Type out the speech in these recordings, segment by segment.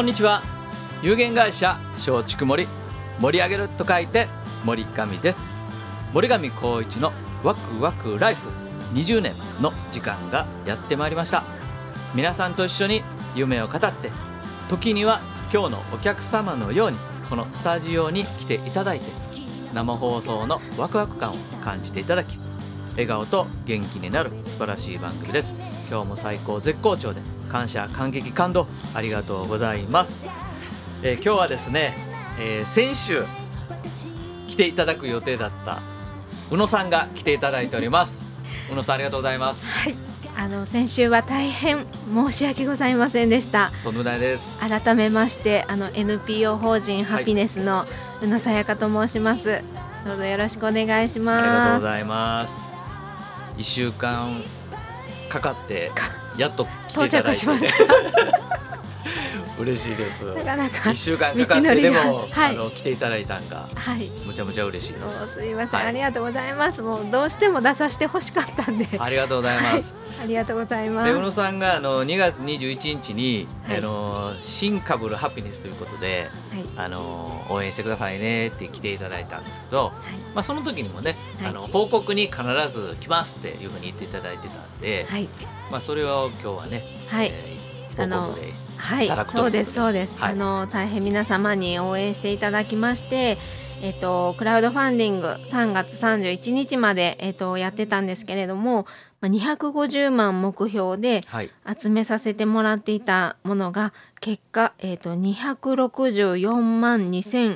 にちは。有限会社松竹森、盛り上げると書いて森上です。森上光一のワクワクライフ20年の時間がやってまいりました。皆さんと一緒に夢を語って、時には今日のお客様のようにこのスタジオに来ていただいて、生放送のワクワク感を感じていただき、笑顔と元気になる素晴らしい番組です。今日も最高絶好調で感謝感激感動ありがとうございます。今日はですね、先週来ていただく予定だった宇野さんが来ていただいております。宇野さん、ありがとうございます。 はい、先週は大変申し訳ございませんでした。 とんでもないです。 改めましてNPO 法人ハピネスの宇野さやかと申します。どうぞよろしくお願いします。 ありがとうございます。1週間かかってやっと来ていただいて、 到着しました嬉しいです。 なかなか 1週間かかってでも、 はい、 来ていただいたんが、 はい、 むちゃむちゃ嬉しいです。 すいません、 はい、 ありがとうございます。もうどうしても出させてほしかったんでありがとうございます。 はい、ありがとうございます。 で宇野さんが2月21日に、 はい、 新かぶるハピネスということで、はい、応援してくださいねって来ていただいたんですけど、はい、その時にもね、はい、報告に必ず来ますっていうふうに言っていただいてたんで、はい、それを今日はね、はい、報告ではい、そうですそうです、はい、大変皆様に応援していただきまして、クラウドファンディング3月31日まで、やってたんですけれども、250万目標で集めさせてもらっていたものが結果、264万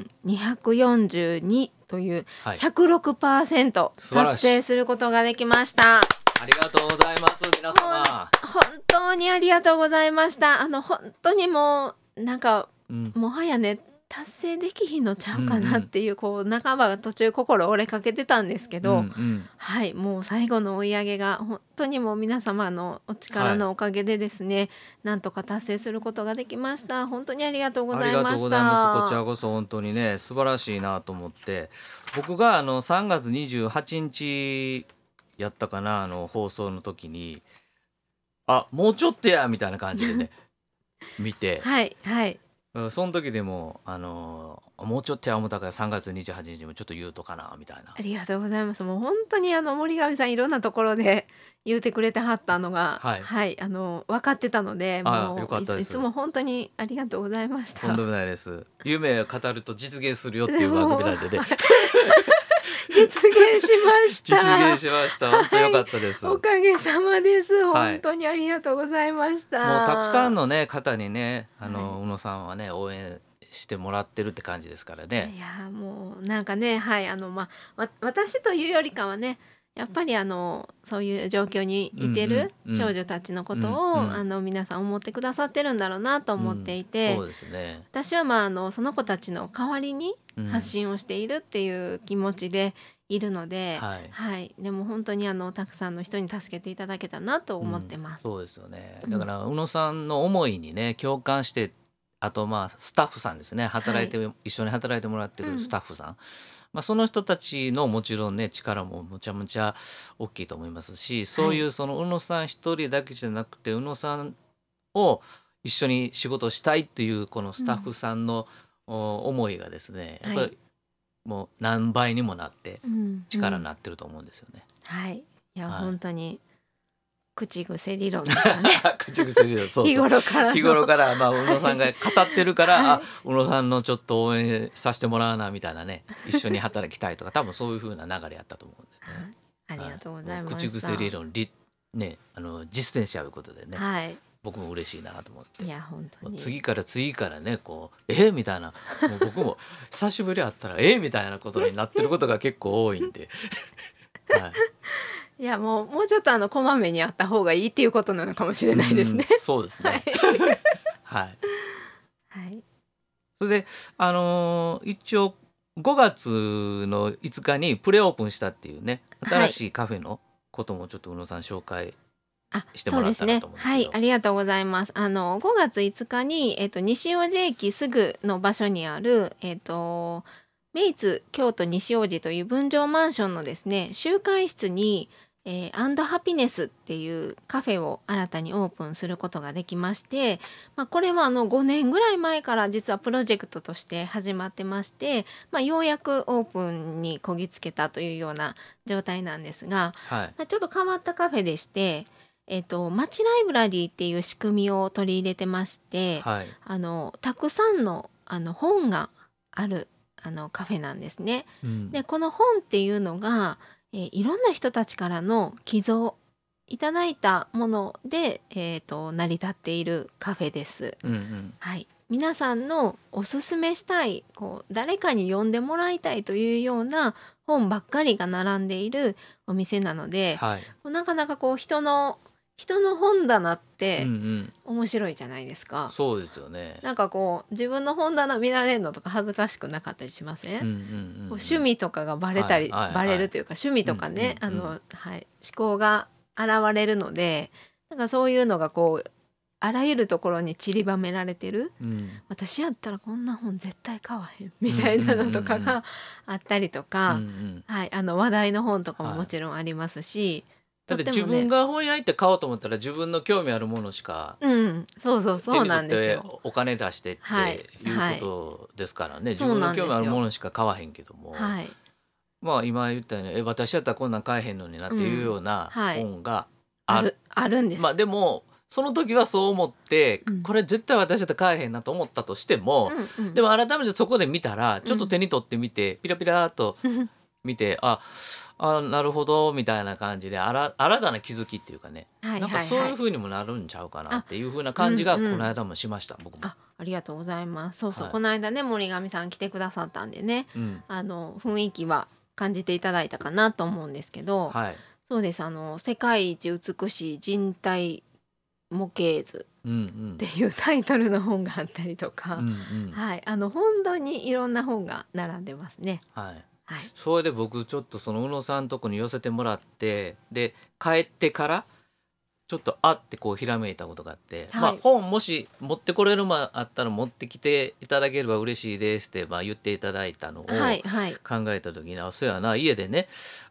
2242という 106% 達成することができました。 ありがとうございます。皆様本当にありがとうございました。本当にもうなんか、もはやね達成できひんのちゃうかなっていう、こう半ばが途中心折れかけてたんですけど、はい、もう最後の追い上げが本当にもう皆様のお力のおかげでですね、なんとか達成することができました。本当にありがとうございました。 ありがとうございます。こちらこそ本当にね素晴らしいなと思って、僕が3月28日やったかな、放送の時にもうちょっとやみたいな感じでね見て、 はいはい、 その時でももうちょっとや思ったから3月28日もちょっと言うとかなみたいな。 ありがとうございます。もう本当に森上さんいろんなところで言うてくれてはったのが、はい、はい、分かってたので、もうよかったです。 いつも本当にありがとうございました。 とんでもないです。夢を語ると実現するよっていう番組なんでね実現しました。 実現しました。本当良かったです、 おかげさまです。本当にありがとうございました。 もうたくさんのね方にね宇野さんはね応援してもらってるって感じですからね。 いやもうなんかね、はい、私というよりかはね、やっぱりそういう状況にいてる少女たちのことを、皆さん思ってくださってるんだろうなと思っていて、 そうですね、 私はその子たちの代わりに発信をしているっていう気持ちでいるので、はいはい、でも本当にたくさんの人に助けていただけたなと思ってます。 そうですよね。だから宇野さんの思いにね共感して、あとスタッフさんですね、一緒に働いてもらってるスタッフさん、その人たちのもちろんね力もむちゃむちゃ大きいと思いますし、そういうその宇野さん一人だけじゃなくて宇野さんを一緒に仕事したいっていうこのスタッフさんの思いがですね、やっぱりもう何倍にもなって力になってると思うんですよね。 はい、いや、本当に口癖理論ですかね口癖理論、そうそう、日頃から宇野さんが語ってるから、宇野さんのちょっと応援させてもらうなみたいなね、一緒に働きたいとか多分そういう風な流れやったと思うんでねありがとうございました。 口癖理論ね、実践し合うことでね、 はい、 僕も嬉しいなと思って。 いや本当に次からねこうみたいな、もう僕も久しぶり会ったらみたいなことになってることが結構多いんではい、 いやもうちょっとこまめに会った方がいいっていうことなのかもしれないですね。 そうですねはいはい、 それで一応5月の5日にプレオープンしたっていうね新しいカフェのこともちょっと宇野さん紹介してもらったらと思うんですけど。 はい、ありがとうございます。5月5日に、西大路駅すぐの場所にある、メイツ京都西大路という分譲マンションのですね集会室に、 アンドハピネスっていうカフェを新たにオープンすることができまして、これは5年ぐらい前から実はプロジェクトとして始まってまして、ようやくオープンにこぎつけたというような状態なんですが、 はい、 ちょっと変わったカフェでして、街ライブラリーっていう仕組みを取り入れてまして、 はい、 たくさんの本があるカフェなんですね。 うん、 でこの本っていうのがいろんな人たちからの寄贈いただいたもので、成り立っているカフェです。 うんうん、 はい、皆さんのおすすめしたい誰かに読んでもらいたいというような本ばっかりが並んでいるお店なので、 はい、 なかなか人の本棚っうんうてん、 面白いじゃないですか。 そうですよね。 なんか自分の本棚見られるのとか恥ずかしくなかったりしません？ うんうんうんうん、 趣味とかがバレたり、 はいはいはい、 バレるというか趣味とかね、 うんうんうん、 思考が現れるので、なんかそういうのがあらゆるところに散りばめられてる。 うん、 私やったらこんな本絶対買わへんみたいなのとかがあったりとうんか、 うん、 はい、話題の本とかもはい、 もちろんありますし、 だってとってもね、 自分が本屋行って買おうと思ったら自分の興味あるものしかそうそう手そうなに取ってんですよ。 お金出してっはいていうはい、 ことですからね、自そう分のなんですよ。 興味あるものしか買わへんけども、 はい、 まあ今言ったように私やったらこんなん買えへんのになっていうようなはい、 本がある。 あるんでまあす。 でもその時はそう思って、これ絶対私だったら買えへんなと思ったとしても、でも改めてそこで見たらちょっと手に取ってみて、ピラピラーっと見て、なるほどみたいな感じで新たな気づきっていうかね、なんかそういう風にもなるんちゃうかなっていう風な感じがこの間もしました、僕も。 ありがとうございます。そうそう、 はい、 この間ね森上さん来てくださったんでね、 うん、 雰囲気は感じていただいたかなと思うんですけど、 はい、 そうです、世界一美しい人体模型図うんうん、 っていうタイトルの本があったりとか、 うんうん、 はい、本当にいろんな本が並んでますね。 はい。 はい、 それで僕ちょっとその宇野さんとこに寄せてもらって、で帰ってからちょっとってひらめいたことがあって、 はい、 本もし持ってこれるもあったら持ってきていただければ嬉しいですって言っていただいたのを考はいはい、 えた時に、そうやな、家でね、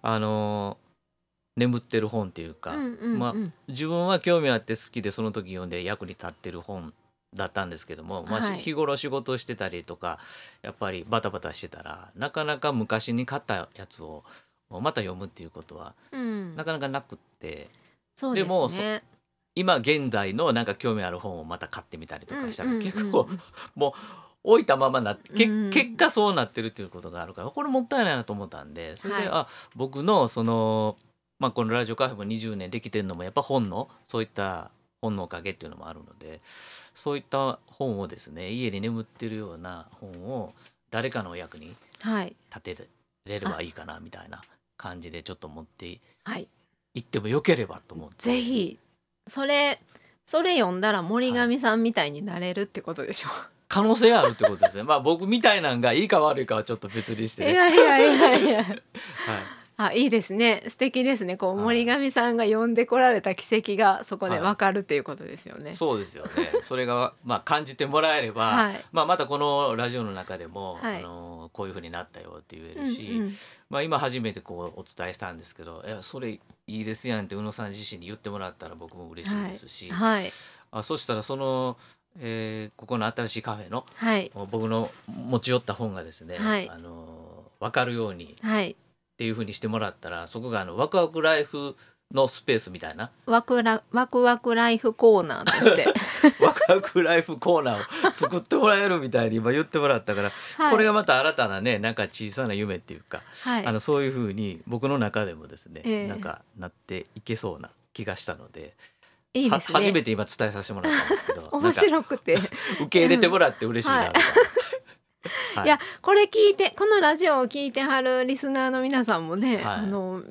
眠ってる本っていうか、自分は興味あって好きでその時読んで役に立ってる本だったんですけども、 はい、 日頃仕事してたりとかやっぱりバタバタしてたらなかなか昔に買ったやつをまた読むっていうことはなかなかなくって、 そうですもね。 今現在のなんか興味ある本をまた買ってみたりとかしたら、 うんうんうん結構もう置いたままなってうん結果そうなってるっていうことがあるから、これもったいないなと思ったんで、それで、 は僕のその、このラジオカフェも20年できてるのもやっぱ本のそういった本のおかげっていうのもあるので、そういった本をですね、家に眠ってるような本を誰かのお役にはい立てれればいいかなみたいな感じでちょっと持ってはい、 行ってもよければと思って。 ぜひそれ読んだら森上さんみたいになれるってことでしょ。 可能性あるってことですね。僕みたいなんがいいか悪いかはちょっと別にしてね。 いやいやいやいや。 はい、 いいですね。素敵ですね。 はい、 森上さんが呼んでこられた奇跡がそこでわかるっていうことですよね。 そうですよね。それが感じてもらえれば、 はい、 またこのラジオの中でも、 はい、 こういう風になったよって言えるし、今初めてお伝えしたんですけど、それいいですやんって宇野さん自身に言ってもらったら僕も嬉しいですし、 はいはい、 そしたらその、ここの新しいカフェの、 はい、 僕の持ち寄った本がですね、 はい、 分かるように、 はい、 っていう風にしてもらったら、そこがワクワクライフのスペースみたいなワクワクライフコーナーとしてワクワクライフコーナーを作ってもらえるみたいに今言ってもらったから、はい、これがまた新たなね、なんか小さな夢っていうか、はい、そういう風に僕の中でもですね、なんかなっていけそうな気がしたので、 いいですね、 初めて今伝えさせてもらったんですけど面白くて受け入れてもらって嬉しいなみたいな。 いや、これ聞いて、このラジオを聞いてはるリスナーの皆さんもね、 はい、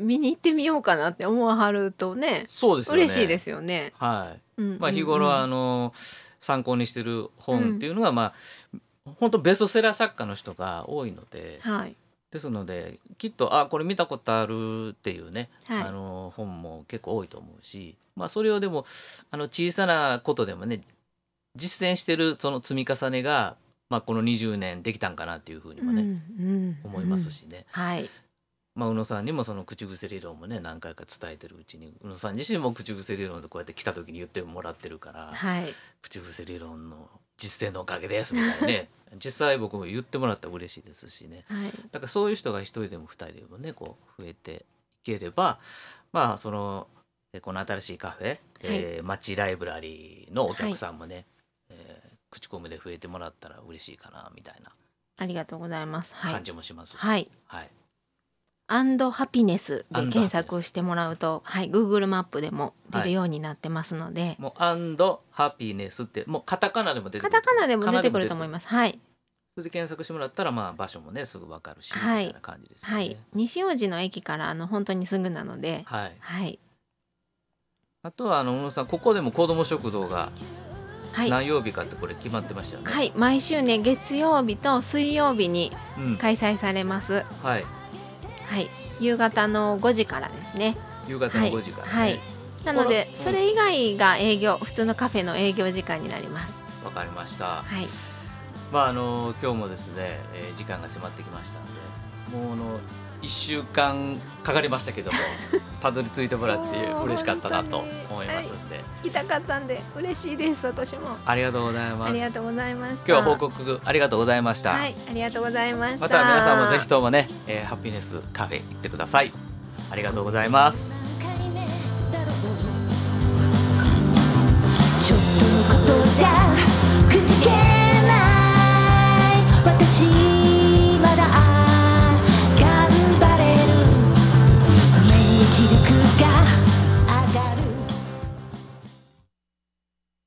見に行ってみようかなって思わはるとね、 そうですよね、 嬉しいですよね。 はい、日頃参考にしてる本っていうのは、本当ベストセラー作家の人が多いので、 はい、 ですのできっとこれ見たことあるっていうね、はい、本も結構多いと思うし、それをでも小さなことでもね実践してるその積み重ねが、この20年できたんかなっていうふうにもね、思いますしね、 はい、 宇野さんにもその口癖理論もね何回か伝えてるうちに、宇野さん自身も口癖理論でこうやって来た時に言ってもらってるから、 はい、 口癖理論の実践のおかげですみたいなね実際僕も言ってもらったら嬉しいですしね、 はい、 だからそういう人が一人でも二人でもねこう増えていければ、そのこの新しいカフェ、街ライブラリーのお客さんもね、口コミで増えてもらったら嬉しいかなみたいなありがとうございます。 感じもしますし、 はい、アンドハピネスで検索してもらうと、Google マップでも出るようになってますので、 もうアンドハピネスってもうカタカナでも出てくる、 カタカナでも出てくると思います。はい、 それで検索してもらったら場所もねすぐ分かるし、みたいな感じですよね。 西大路の駅から本当にすぐなので、 あとは小野さんここでも子ども食堂が何曜日かってこれ決まってましたよね。 毎週ね月曜日と水曜日に開催されます。夕方の5時からですね。 夕方の5時からね。 なのでそれ以外が営業、普通のカフェの営業時間になります。 わかりました。今日もですね、時間が迫ってきましたので、もう1週間かかりましたけどもたどり着いてもらって嬉しかったなと思いますんで、 来たかったんで嬉しいです。私もありがとうございます。 ありがとうございました。 今日は報告ありがとうございました。 ありがとうございました。 また皆さんもぜひともね、ハピネスカフェ行ってください。ありがとうございます。 ちょっとのことじゃ